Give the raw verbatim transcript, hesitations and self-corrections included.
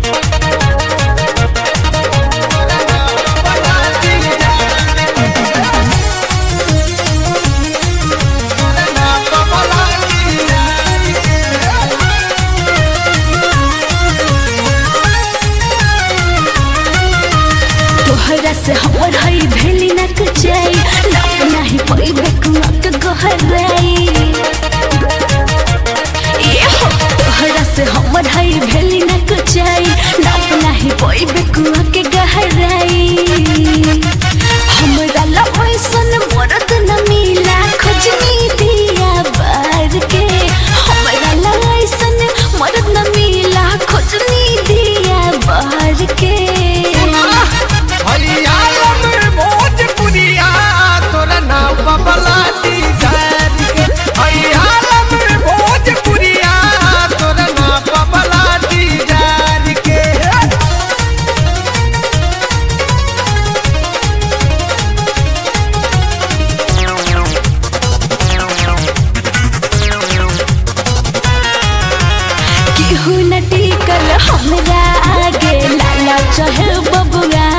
तोहरा से हमर हई भेली न कुचाई लप नाही पइबे कुआक गहराई ए हो तोहरा से हमर हई भेली न कुचाई लप नाही पइबे कुआक गहराई हमरा लइसन मरद न मिला खोजनी दिया बार के हमरा लइसन मरद न मिला खोजनी दिया बार के केहू न टिकल हमरा आगे लाला चाहे बबुआ